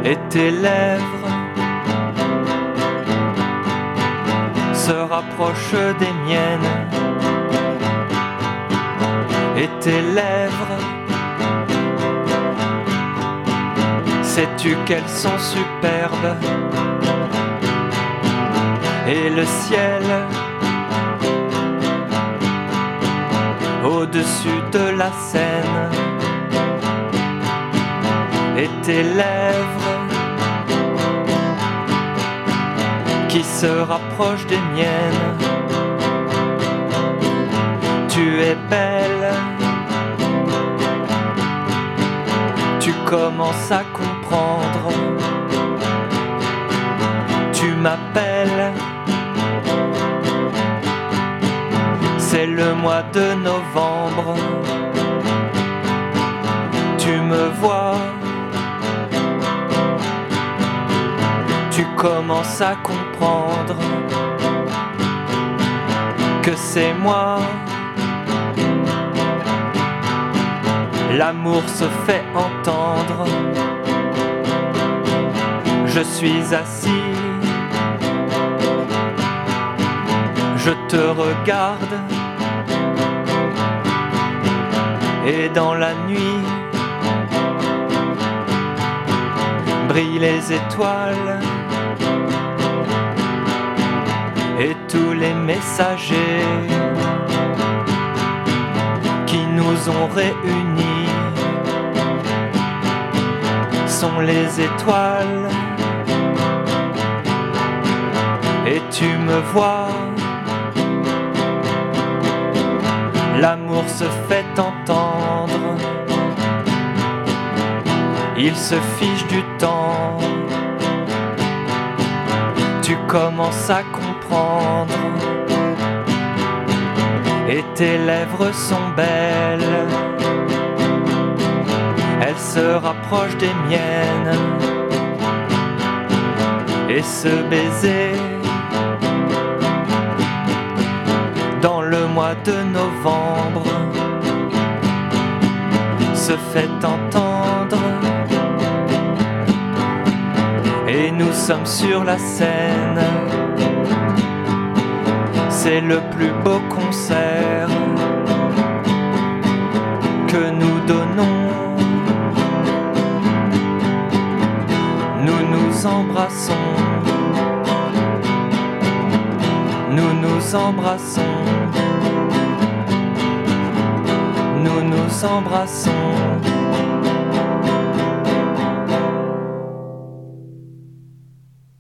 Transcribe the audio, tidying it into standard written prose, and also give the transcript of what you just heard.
et tes lèvres se rapprochent des miennes, et tes lèvres, sais-tu qu'elles sont superbes, et le ciel au-dessus de la Seine, et tes lèvres qui se rapprochent des miennes. Tu es belle, tu commences à comprendre, tu m'appelles, c'est le mois de novembre, tu me vois, tu commences à comprendre que c'est moi. L'amour se fait entendre. Je suis assis, je te regarde, et dans la nuit brillent les étoiles, et tous les messagers qui nous ont réunis sont les étoiles, et tu me vois. L'amour se fait entendre, il se fiche du temps, tu commences à comprendre, et tes lèvres sont belles, elles se rapprochent des miennes, et ce baiser dans le mois de novembre se fait entendre, et nous sommes sur la scène. C'est le plus beau concert que nous donnons. Nous nous embrassons, nous nous embrassons, nous nous embrassons.